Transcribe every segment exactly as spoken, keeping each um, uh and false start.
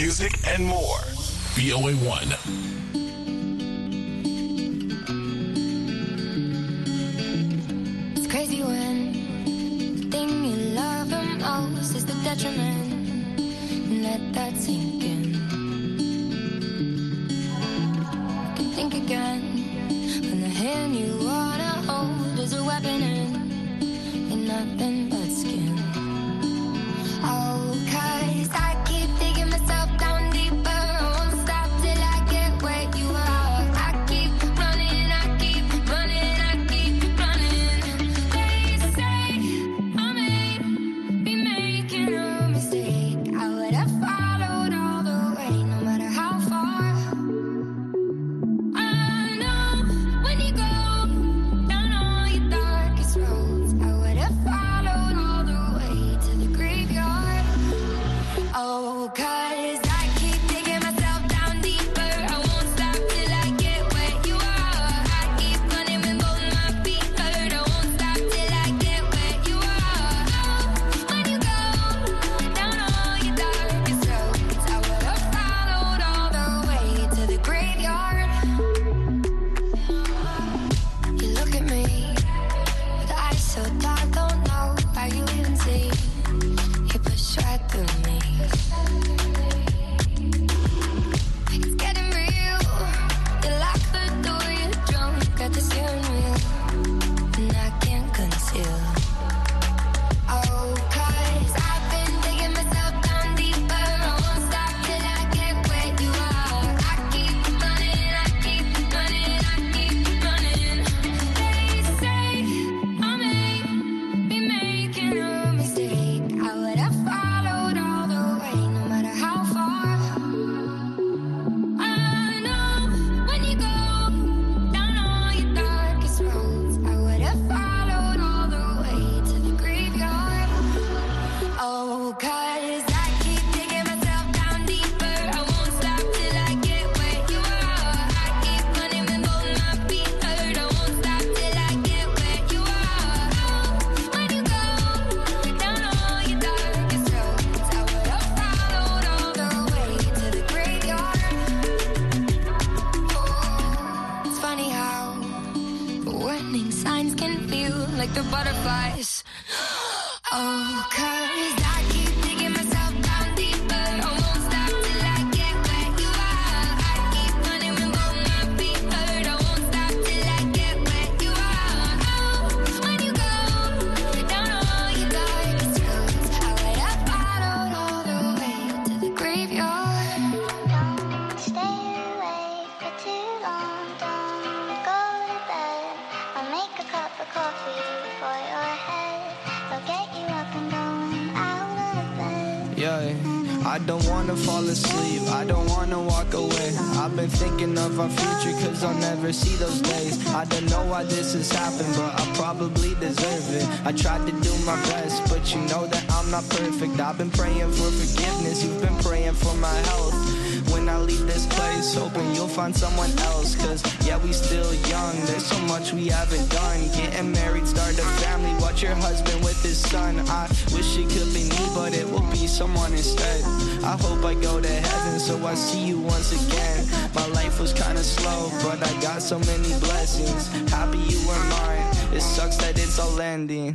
music, and more. B O A one. It's crazy when the thing you love the most is the detriment. Let that sink in. You can think again when the hand you wanna hold is a weapon and you're nothing but skin. Oh, 'cause I keep digging myself down deeper. I won't stop till I get where you are. I keep running, I keep running, I keep running. They say I may be making a mistake. I would have followed all the way, no matter how far. I know when you go down all your darkest roads, I would have followed all the way to the graveyard. Oh, 'cause I keep digging myself down deeper. I won't stop till I get where you are. I keep running when both my feet hurt. I won't stop till I get where you are. Oh, when you go down all your darkest roads, I would have followed all the way to the graveyard. You look at me with eyes so dark, don't know how you even see. You push right through me. It's getting real. You lock the door, you're drunk at the steering wheel, and I can't conceal. Oh, 'cause I've been digging myself down deeper. I won't stop till I get where you are. I keep running, I keep running, I keep running. They say I may be making a mistake. I would have followed all the way, no matter how far. I know when you go down all your darkest roads, I would have followed all the way to the graveyard. Oh, 'cause I keep digging myself down deeper. I won't stop till I get where you are. I keep running when both my feet hurt. I won't stop till I get where you are. Oh, when you go down all your darkest roads, I would have followed all the way to the graveyard. Oh, it's funny how the warning signs can feel like the butterflies. Oh, 'cause I keep digging myself down deeper. I won't stop till I get where you are. I keep running when both my feet hurt. I won't stop till I get where you are. Oh, when you go down all your darkest roads, I would have followed all the way to the graveyard. Don't stay awake for too long. Don't go to bed. I'll make a cup of coffee for your head. I'll get you up and going out of bed. Yeah, I don't wanna fall asleep, I don't wanna walk away. I've been thinking of our future, cause I'll never see those days. I don't know why this has happened, but I probably deserve it. I tried to do my best, but you know that I'm not perfect. I've been praying for forgiveness, you've been praying for my health. When I leave this place, hoping you'll find someone else. Cause yeah, we still young, there's so much we haven't done. Getting married, start a family, watch your husband with his son. I wish it could be me, but it will be someone instead. I hope I go to heaven, so I see you once again. My life was kinda slow, but I got so many blessings. Happy you were mine, it sucks that it's all ending.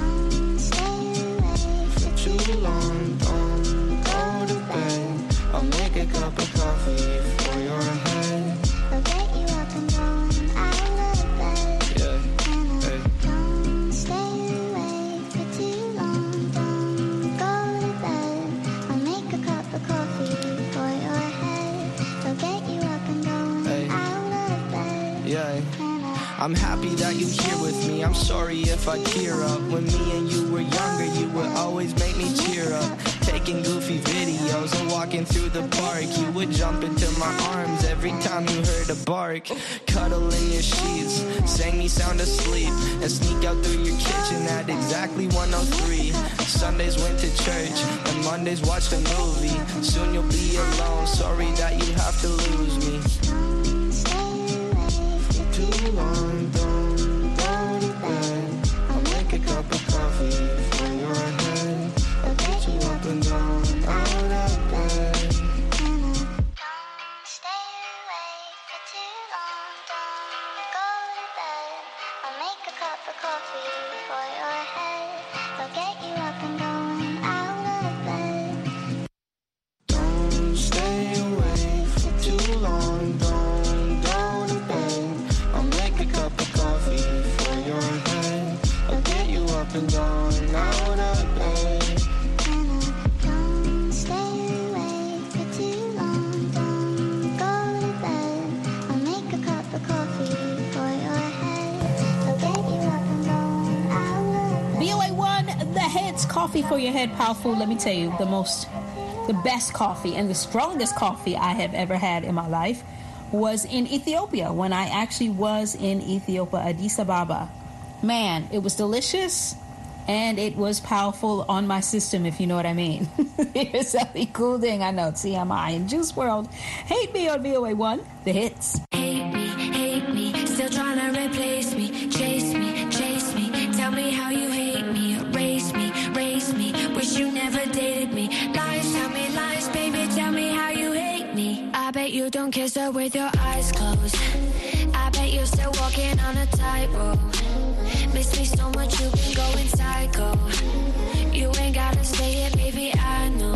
For too long, don't go to bed. I'll make a cup of coffee for your head. I'll get you up and going out of bed. Yeah, hey. Don't stay awake for too long. Don't go to bed. I'll make a cup of coffee for your head. I'll get you up and going Hey. out of bed. Yeah, I'm happy that you're here with me. I'm sorry if I tear up. When me and you were younger, you would always make me cheer up. Taking goofy videos and walking through the park. You would jump into my arms every time you heard a bark. Cuddle in your sheets, sang me sound asleep, and sneak out through your kitchen at exactly one oh three. Sundays went to church, and Mondays watched a movie. Soon you'll be alone, sorry that you have to lose me. For too long, don't go to bed. I'll make a cup of coffee for your head. I'll get you up and down out of bed. coffee for your head, powerful. Let me tell you, the most, the best coffee and the strongest coffee I have ever had in my life was in Ethiopia, when I actually was in Ethiopia, Addis Ababa. Man, it was delicious and it was powerful on my system, if you know what I mean. Here's Ellie Goulding. I know, T M I and Juice world. Hate Me on V O A one, the hits. Hate me, hate me, still trying to replace me. Chase me, chase me, tell me how you hate me. Erase me, race me, wish you never dated me. Lies, tell me lies, baby, tell me how you hate me. I bet you don't kiss her with your eyes closed. I bet you're still walking on a tightrope. Miss me so much, you've been going psycho. You ain't gotta say it, baby, I know.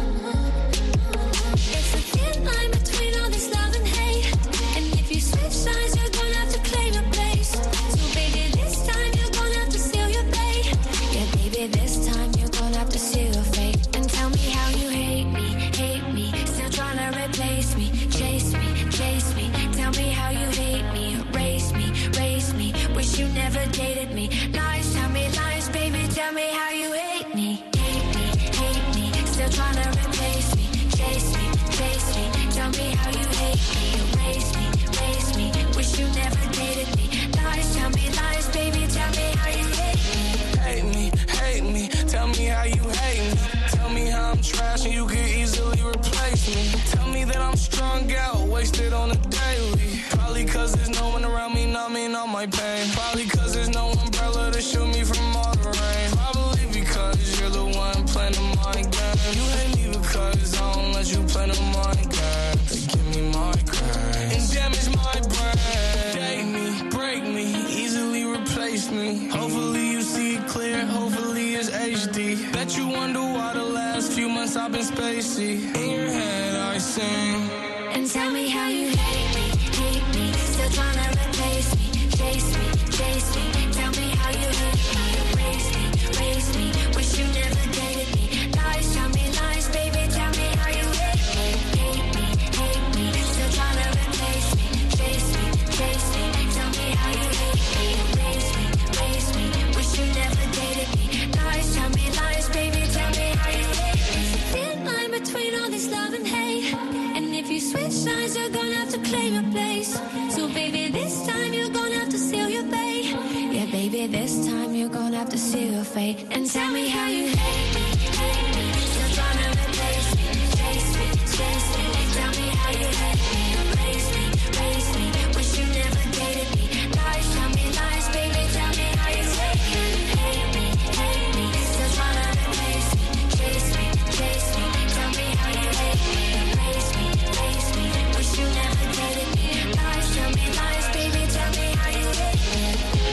It's a thin line between all this love and hate. And if you switch sides, you're gonna have to claim a place. So baby, this time you're gonna have to seal your fate. Yeah, baby, this time you're gonna have to seal your fate. And tell me how you hate me, hate me, still trying to replace me. Chase me, chase me, tell me how you hate me. Erase me, race me, wish you never dated me. Lies, tell me lies, baby, tell me how you hate me. Hate me, hate me, still trying to replace me. Chase me, chase me, tell me how you hate me. Erase me, race me, wish you never dated me. Lies, tell me lies, baby, tell me how you hate me. Hate me, hate me, tell me how you hate me. Tell me how I'm trash and you could easily replace me. Tell me that I'm strung out, wasted on a daily. Probably cause there's no one around me numbing all my pain. Probably cause there's no umbrella to shield me from all the rain. Probably because you're the one playing the mind game. You hate me because I don't let you play the mind game. To give me my grace and damage my brain. Date me, break me, easily replace me. Hopefully you see it clear, hopefully it's H D. Bet you wonder why the last few months I've been spacey. In your head I sing. And tell me how you hate me, hate me, still trying to replace me. Chase me, chase me, tell me how you hate me. Erase me, race me, wish you never dated me. Lies, tell me lies, baby, tell me how you hate me. Hate me, hate me, still trying to replace me. Chase me, chase me, tell me how you hate me. Erase me, race me, wish you never dated me. Lies, tell me lies, baby, tell me how you hate me. There's a thin line between all this love and hate. And if you switch sides, you're gonna have to claim your place. So baby, this time you're gonna have to seal your fate. Yeah, baby, this time you're gonna have to seal your fate. And tell me how you hate me, hate me, still trying to replace me. Chase me, chase me, tell me how you hate me. Erase me, race me, wish you never dated me. Lies, tell me lies, baby, tell me how you hate me. Hate me, hate me, still trying to replace me. Chase me, chase me, tell me how you hate me. Erase me, race me, wish you never dated me. Lies, tell me lies, baby, tell me how you hate me.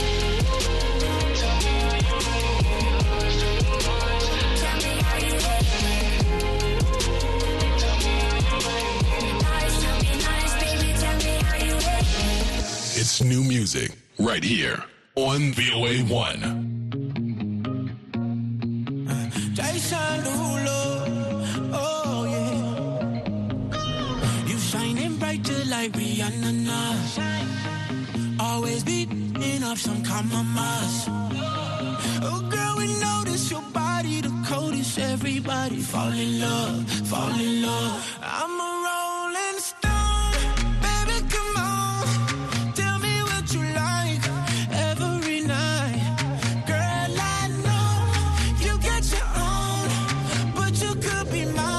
Tell me how you hate me. Lies, tell me lies, baby, tell me how you hate me. It's new music right here on V O A one. Jason Derulo, oh yeah. You shining bright just like Rihanna now. Always beating up some compromise. Oh girl, we notice your body the coldest. Everybody fall in love, fall in love. I'm a rolling stone, baby, come on. Tell me what you like every night. Girl, I know you got your own, but you could be mine.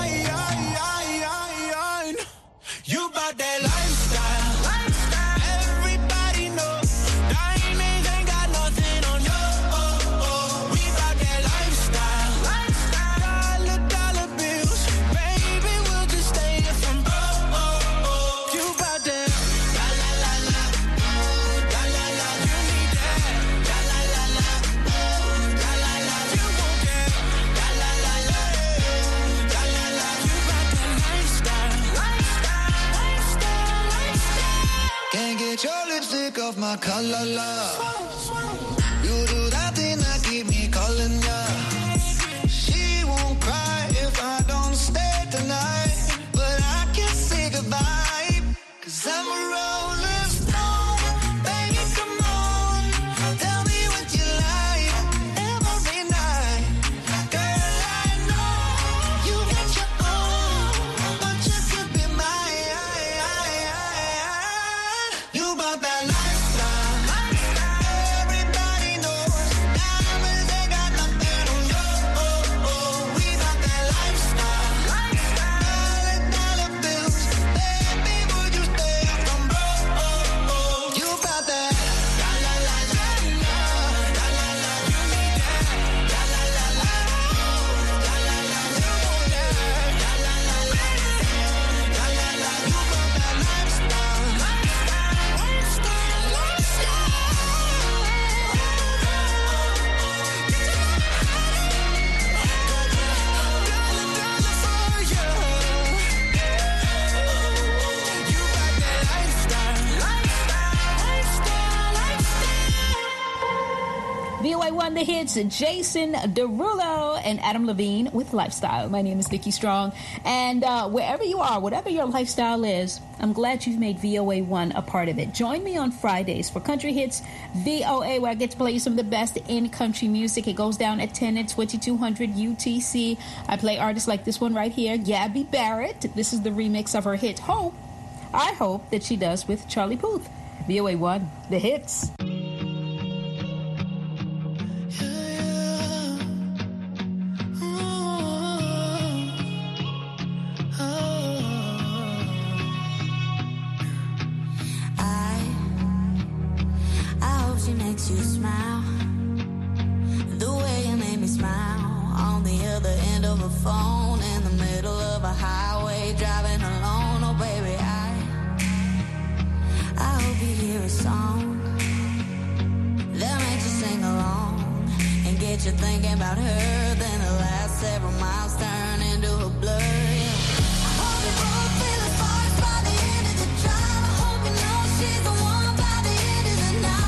You bout that lifestyle, lifestyle. Everybody know diamonds ain't got nothing on you. Oh, oh. We bout that lifestyle, lifestyle. Dollar, dollar bills, baby, we'll just stay here from oh, oh, oh. You bout that la la la la, la la la. You need that la la la la, la la la. You want that la la la la, la la la. You bout that lifestyle, lifestyle, lifestyle, lifestyle. Can't get your lipstick off my collar, love. You do that thing that keep me calling ya. She won't cry if I don't stay tonight, but I can't say goodbye, cause I'm a rolling stone. Baby, come on, tell me what you like every night. Girl, the hits, Jason Derulo and Adam Levine with Lifestyle. My name is Nikki Strong. And uh, wherever you are, whatever your lifestyle is, I'm glad you've made V O A one a part of it. Join me on Fridays for Country Hits V O A, where I get to play you some of the best in country music. It goes down at ten at twenty-two hundred U T C. I play artists like this one right here, Gabby Barrett. This is the remix of her hit, Hope. I hope that she does with Charlie Puth. V O A one, the hits. You smile the way you made me smile on the other end of a phone in the middle of a highway driving alone. Oh baby, I I hope you hear a song that makes you sing along and get you thinking about her. Then the last several miles turn into a blur. I hope you both feel the sparks by the end of the drive. I hope you know she's the one by the end of the night.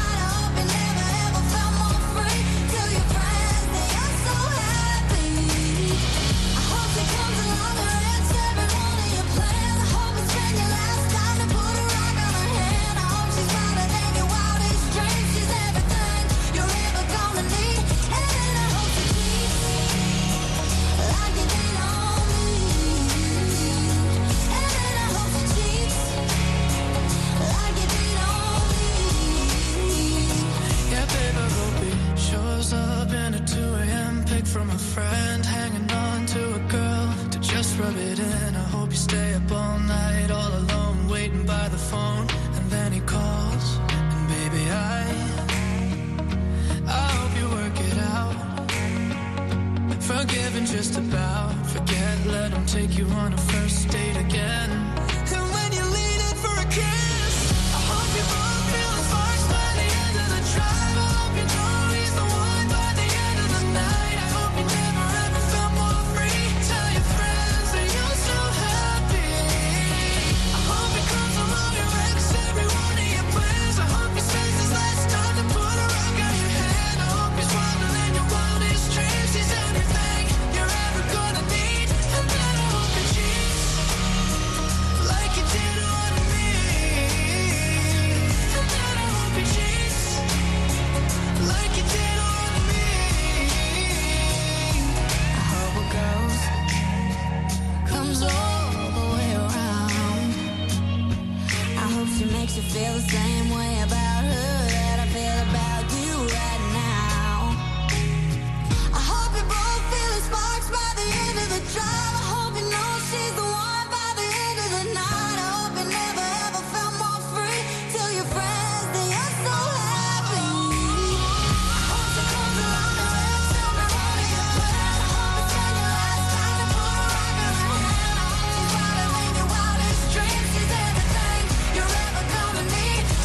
From a friend hanging on to a girl to just rub it in. I hope you stay up all night all alone waiting by the phone, and then he calls and baby I I hope you work it out. Forgiven just about, forget, let him take you on a first date again. And when you lean in for a kiss, I hope you both feel the sparks by the end of the drive. I hope you know he's the one by the end of the night. Never ever felt more free. Tell your friends that you're so happy. I hope he comes along and wrecks every one of your plans. I hope he spends his last time to put a rock on your hand. I hope he's wilder than your wildest dreams. He's everything you're ever gonna need. And then I hope he cheats like you did on me. And then I hope he cheats like you did on me. Comes all the way around. I hope she makes you feel the same way about her that I feel about you right now. I hope you both feel the sparks by the end of the drive. I hope you know she's the one by the end of the night. I hope you never ever felt more free. Tell your friends that you're so happy. I hope she comes along and wrecks every one of your plans. I hope you spend your last time to put a rock on her hand. I hope she's wilder than your wildest dreams. She's everything you're ever gonna need.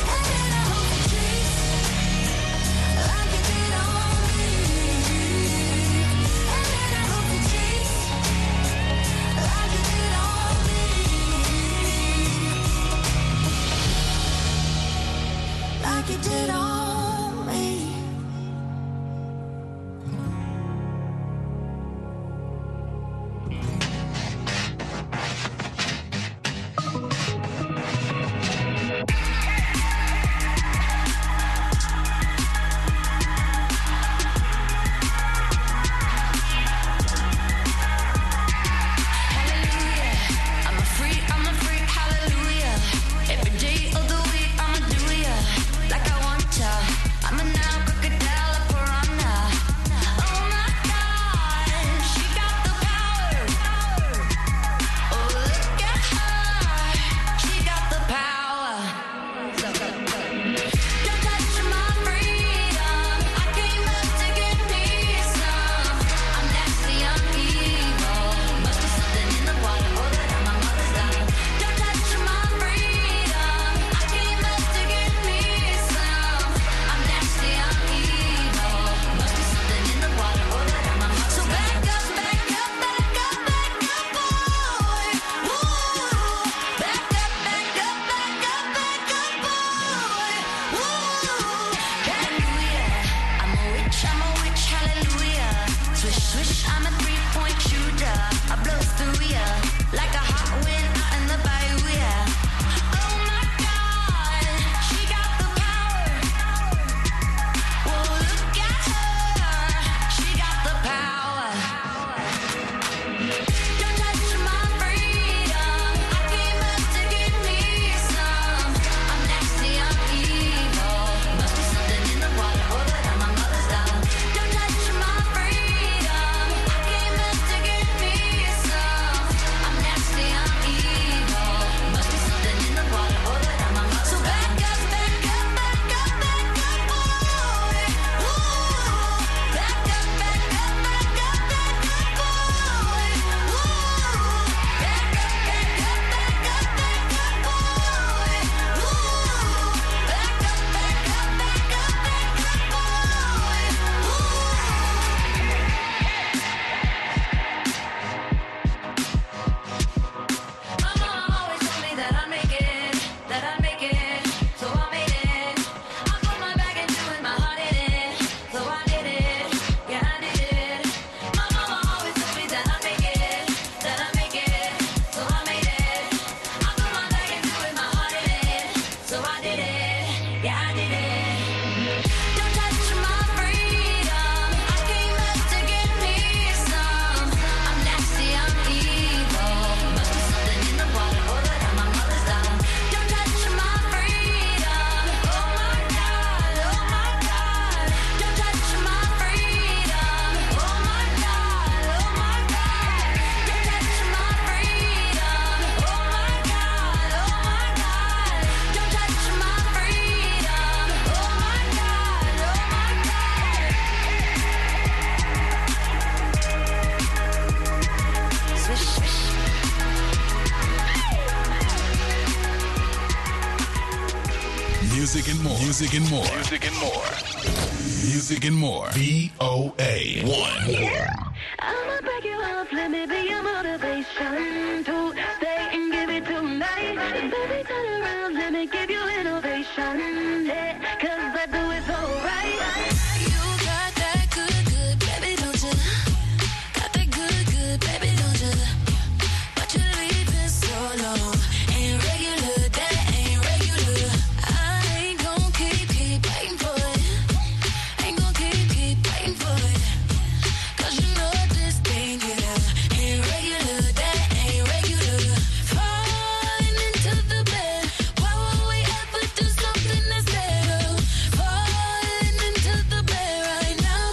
Music and more. Music and more. Music and more. Music and more. V O A one. I'ma break you off, let me be your motivation to stay and give it tonight. Baby, turn around, let me give you innovation. Yeah, cause I do it so right. You got that good, good, baby, don't you? Got that good, good, baby, don't you? But you leaving so long. Ain't regular, that ain't regular. I ain't gon' keep, keep waiting for it. Ain't gon' keep, keep waiting for it. Cause you know this thing here ain't regular, that ain't regular. Falling into the bed. Why would we ever do something that's better? Falling into the bed right now.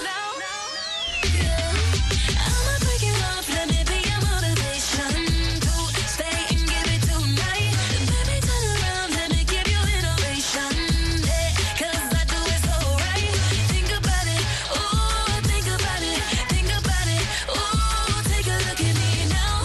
Yeah. I'ma break it off, let me be your motivation to stay and give it tonight. Baby, turn around, let me give you innovation. Yeah, cause I do it so right. Think about it, ooh, think about it, think about it, ooh, take a look at me now.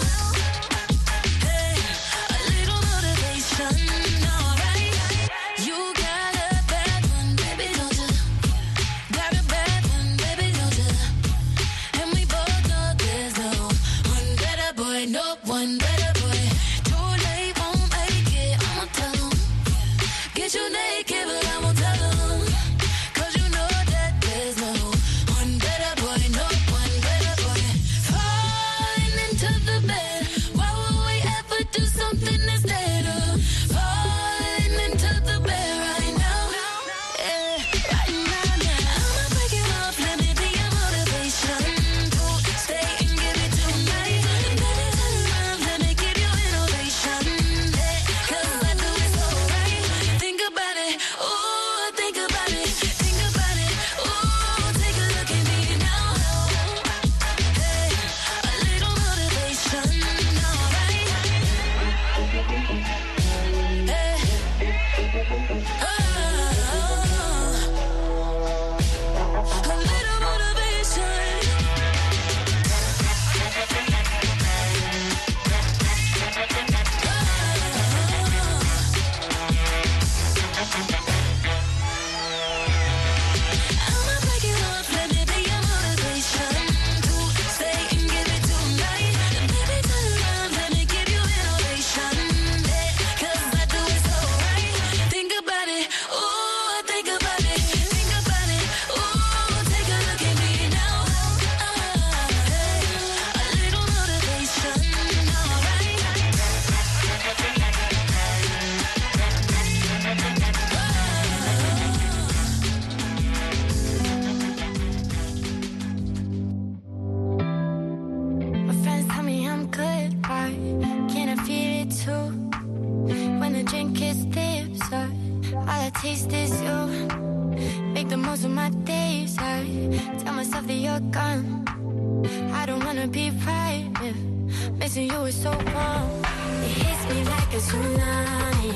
Hey, a little motivation, alright. You got a bad one, baby, don't you? Got a bad one, baby, don't you? And we both know there's no one better boy, no one better boy. Too late, won't make it, I'ma tell 'em. Get you naked, but I won't tell 'em. Cause you know that there's no one better boy, no one better boy. Falling into the bed. Why would we ever do something that's better? Falling into the bed right now. Yeah, right now, now. I'ma break it off, let me be your motivation to stay and give it tonight. Baby, turn around, let me give you innovation. Yeah, cause I do it so right. Think about it, ooh, think about it, think about it, ooh, take a look at me now. Hey, a little motivation, alright. Hey, oh, a little motivation. I'ma break it off, let me be your motivation to stay and give it tonight. Baby, turn around, let me give you innovation. Yeah, cause I do it so right. Think about it, ooh, think about it, think about it, ooh, take a look at me now. Hey, a little motivation, alright. My friends tell me I'm good, why can't I feel it too? When the drink is dips, all I taste is you. Make the most of my days, I tell myself that you're gone. I don't wanna be right if missing you is so wrong. It hits me like a tsunami.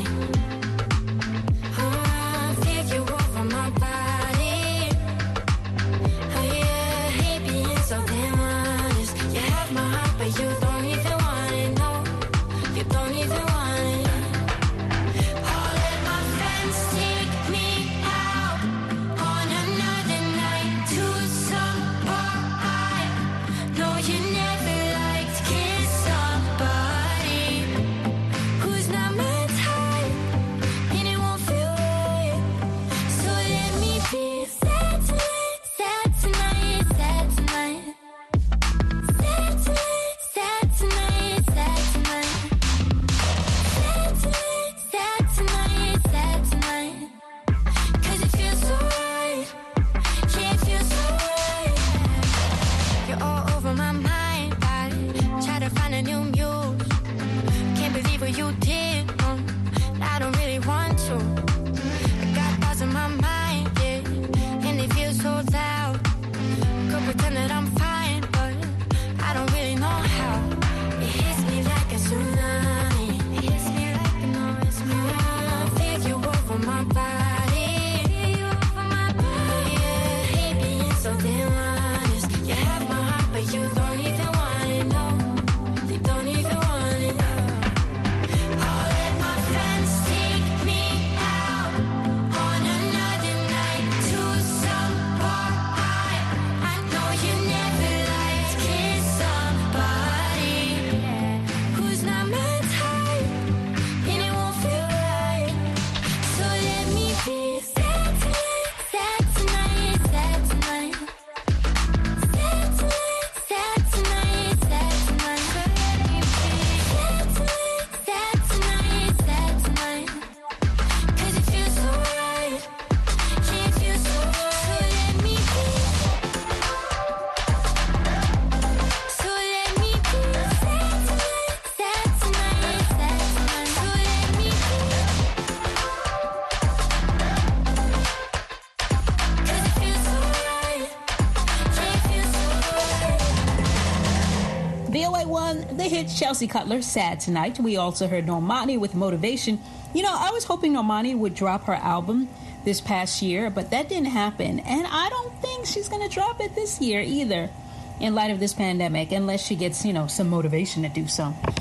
Oh, I feel you over my body. Oh yeah, hate being so damn honest. You have my heart, but you don't even want it, no. You don't even want it. Oh, let my friends take me out on another night to somewhere I know you never liked. Kiss somebody who's not my type, and it won't feel right. So let me be sad tonight, sad tonight, sad tonight. Sad tonight, sad tonight, sad tonight. Sad tonight, sad tonight, sad tonight. Cause it feels so right. Yeah, it feels so right. You're all over my mind. I try to find a new muse. Can't believe what you did. No, I don't really want to. I got thoughts in my mind, yeah, and they feel so loud. Could pretend that I'm fine, but I don't really know how. It hits me like a tsunami. It hits me like a no, it's me. I feel you over my body. Feel you over my body. Yeah, hate being so damn honest. You have my heart, but you don't even want it, no. You don't even hit Chelsea Cutler, Sad Tonight. We also heard Normani with Motivation. You know, I was hoping Normani would drop her album this past year, but that didn't happen. And I don't think she's going to drop it this year either, in light of this pandemic, unless she gets, you know, some motivation to do so.